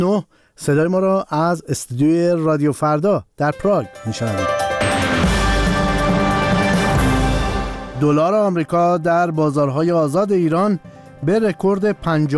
9 صدای ما را از استودیوی رادیو فردا در پراگ میشنوید. دلار آمریکا در بازارهای آزاد ایران به رکورد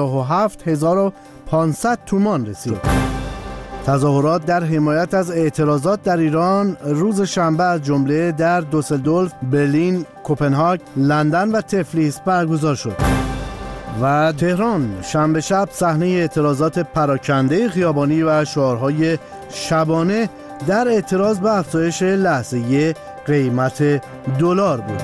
57,500 تومان رسید. تظاهرات در حمایت از اعتراضات در ایران روز شنبه از جمله در دوسلدورف، برلین، کوپنهاگ، لندن و تفلیس برگزار شد. و تهران شنبه شب صحنه اعتراضات پراکنده خیابانی و شعارهای شبانه در اعتراض به افزایش لحظه‌ای قیمت دلار بود.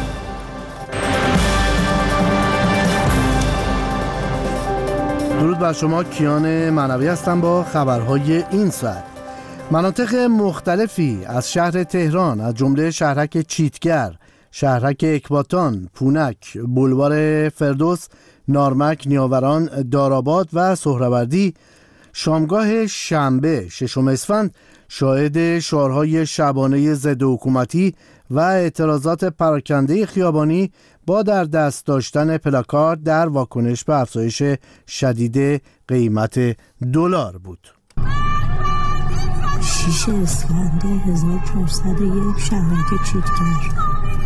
درود بر شما، کیان معنوی هستم با خبرهای این ساعت. مناطق مختلفی از شهر تهران از جمله شهرک چیتگر، شهرک اکباتان، پونک، بولوار فردوس، نارمک، نیاوران، داراباد و سهروردی شامگاه شنبه 6 اسفند شاهد شعارهای شبانه ضد حکومتی و اعتراضات پراکنده خیابانی با در دست داشتن پلاکارد در واکنش به افزایش شدید قیمت دلار بود. 6 اسفند 1401 شهرک چیتگر.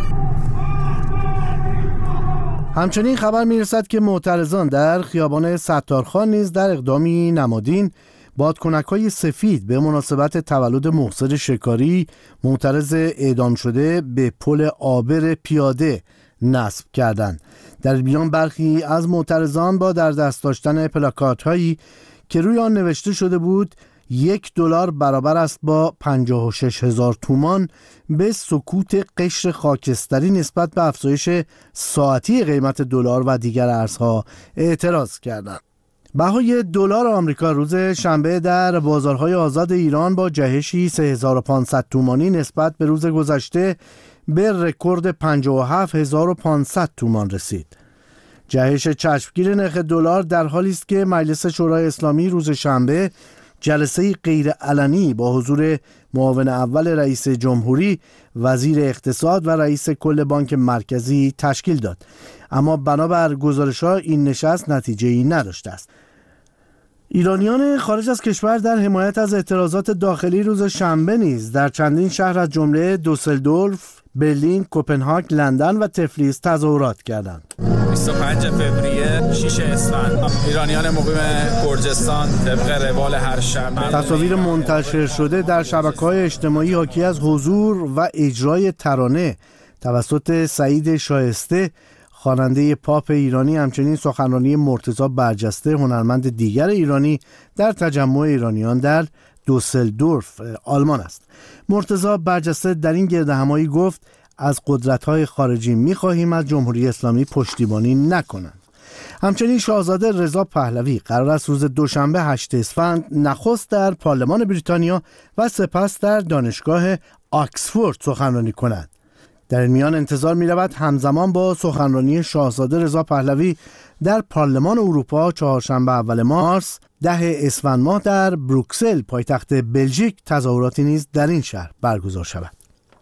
همچنین خبر میرسد که معترضان در خیابان ستارخان نیز در اقدامی نمادین بادکنک‌های سفید به مناسبت تولد محسن شکاری معترض اعدام شده به پل عابر پیاده نصب کردند. در بیان برخی از معترضان با در دست داشتن پلاکاردهایی که روی آن نوشته شده بود $1 برابر است با 56,000 تومان به سکوت قشر خاکستری نسبت به افزایش ساعتی قیمت دلار و دیگر ارزها اعتراض کردند. بهای دلار آمریکا روز شنبه در بازارهای آزاد ایران با جهشی 3,500 تومانی نسبت به روز گذشته به رکورد 57,500 تومان رسید. جهش چشمگیر نرخ دلار در حالی است که مجلس شورای اسلامی روز شنبه جلسه غیرعلنی با حضور معاون اول رئیس جمهوری، وزیر اقتصاد و رئیس کل بانک مرکزی تشکیل داد، اما بنابر گزارش‌ها این نشست نتیجه‌ای نداشته است. ایرانیان خارج از کشور در حمایت از اعتراضات داخلی روز شنبه نیز در چندین شهر از جمله دوسلدورف، برلین، کوپنهاگ، لندن و تفلیس تظاهرات کردند. 25 فوریه 6 اسفند ایرانیان مقیم گرجستان طبق روال هر شنبه تصاویر منتشر شده در شبکه‌های اجتماعی حاکی از حضور و اجرای ترانه توسط سعید شایسته خواننده پاپ ایرانی، همچنین سخنرانی مرتضی برجسته هنرمند دیگر ایرانی در تجمع ایرانیان در دوسلدورف آلمان است. مرتضی برجسته در این گردهمایی گفت از قدرت‌های خارجی می‌خواهیم از جمهوری اسلامی پشتیبانی نکنند. همچنین شاهزاده رضا پهلوی قرار است روز دوشنبه 8 اسفند نخست در پارلمان بریتانیا و سپس در دانشگاه آکسفورد سخنرانی کند. در این میان انتظار می‌رود همزمان با سخنرانی شاهزاده رضا پهلوی در پارلمان اروپا چهارشنبه اول مارس 10 اسفند ماه در بروکسل پایتخت بلژیک تظاهراتی نیز در این شهر برگزار شود.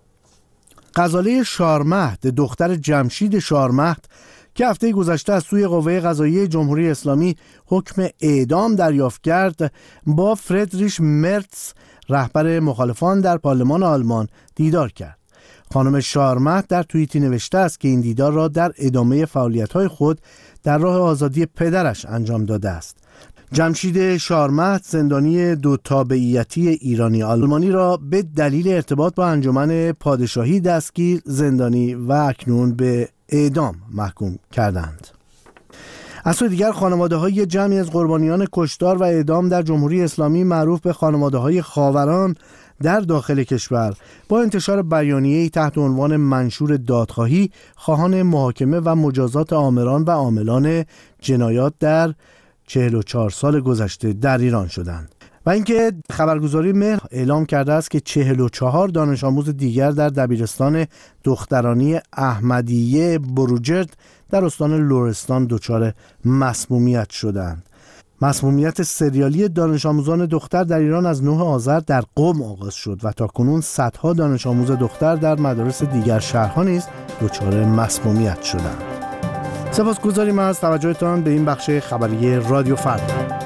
غزاله شارمهد دختر جمشید شارمهد که هفته گذشته از سوی قوه قضاییه جمهوری اسلامی حکم اعدام دریافت کرد با فردریش مرتز رهبر مخالفان در پارلمان آلمان دیدار کرد. خانم شارمهد در توییتی نوشته است که این دیدار را در ادامه فعالیت‌های خود در راه آزادی پدرش انجام داده است. جمشید شارمهد زندانی دو تابعیتی ایرانی آلمانی را به دلیل ارتباط با انجمن پادشاهی دستگیر، زندانی و اکنون به اعدام محکوم کردند. از سوی دیگر خانواده‌های جمعی از قربانیان کشتار و اعدام در جمهوری اسلامی معروف به خانواده‌های خاوران در داخل کشور با انتشار بیانیه‌ای تحت عنوان منشور دادخواهی خواهان محاکمه و مجازات آمران و عاملان جنایات در 44 سال گذشته در ایران شدند. و اینکه خبرگزاری مهر اعلام کرده است که 44 دانش آموز دیگر در دبیرستان دخترانی احمدیه بروجرد در استان لرستان دچار مسمومیت شدند. مسمومیت سریالی دانش آموزان دختر در ایران از 9 آذر در قم آغاز شد و تاکنون صدها دانش آموز دختر در مدارس دیگر شهرها نیز دچار مسمومیت شدند. سپاسگزاریم از توجهتان به این بخش خبری رادیو فردا.